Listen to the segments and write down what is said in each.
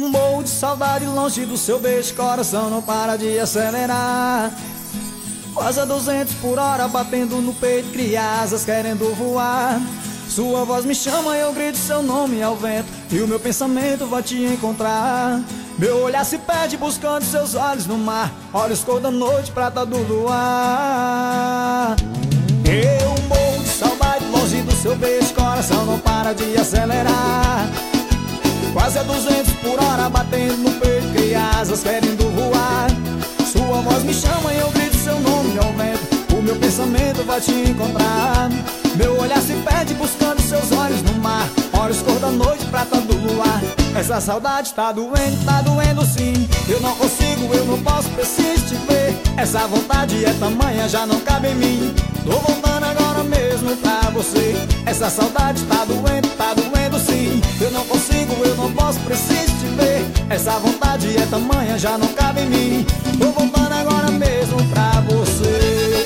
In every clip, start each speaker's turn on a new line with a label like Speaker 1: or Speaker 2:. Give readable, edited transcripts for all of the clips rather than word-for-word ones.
Speaker 1: Morro de saudade longe do seu beijo, coração não para de acelerar. Quase a 200 por hora batendo no peito, cria asas querendo voar. Sua voz me chama e eu grito seu nome ao vento, e o meu pensamento vai te encontrar. Meu olhar se perde buscando seus olhos no mar, olhos cor da noite, prata do luar. Eu morro de saudade longe do seu beijo, coração não para de acelerar. Quase a 200 por hora batendo no peito, cria asas querendo voar. Sua voz me chama e eu grito seu nome ao vento, o meu pensamento vai te encontrar. Meu olhar se perde buscando seus olhos no mar, olhos cor da noite, prata do luar. Essa saudade tá doendo sim. Eu não consigo, eu não posso, preciso te ver. Essa vontade é tamanha, já não cabe em mim. Tô voltando agora mesmo pra você. Essa saudade tá doendo sim. Eu não consigo, eu não posso, preciso te ver. Essa vontade é tamanha, já não cabe em mim. Tô voltando agora mesmo pra você.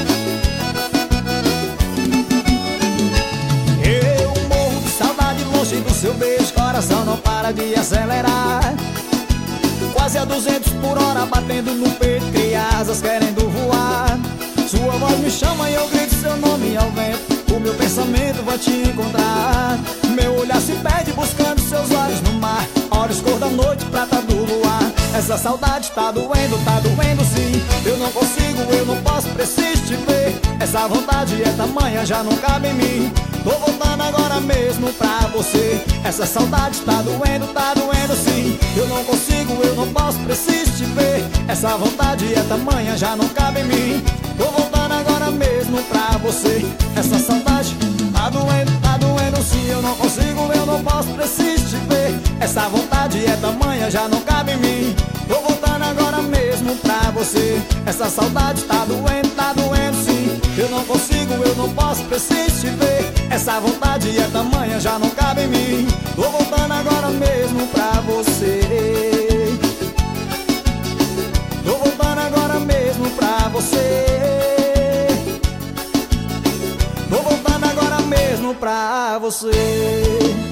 Speaker 1: Eu morro de saudade longe do seu beijo, coração não para de acelerar. Quase a 200 por hora batendo no peito, cria asas querendo voar. Sua voz me chama e eu grito seu nome ao vento, o meu pensamento vai te encontrar. Meu olhar se perde buscando seus olhos no mar, olhos cor da noite, prata do luar. Essa saudade tá doendo sim. Eu não consigo, eu não posso, preciso te ver. Essa vontade é tamanha, já não cabe em mim. Tô voltando agora mesmo pra você. Essa saudade tá doendo sim. Eu não consigo, eu não posso, preciso te ver. Essa vontade é tamanha, já não cabe em mim. Tô voltando agora mesmo pra você. Essa saudade tá doendo sim. Eu não consigo, eu não posso, preciso te ver. Essa vontade é tamanha, já não cabe em mim. Tô voltando agora mesmo pra você. Essa saudade tá doendo sim. Eu não consigo, eu não posso, preciso te ver. Essa vontade é tamanha, já não cabe em mim. Tô voltando agora mesmo pra você. Tô voltando agora mesmo pra você. Tô voltando agora mesmo pra você.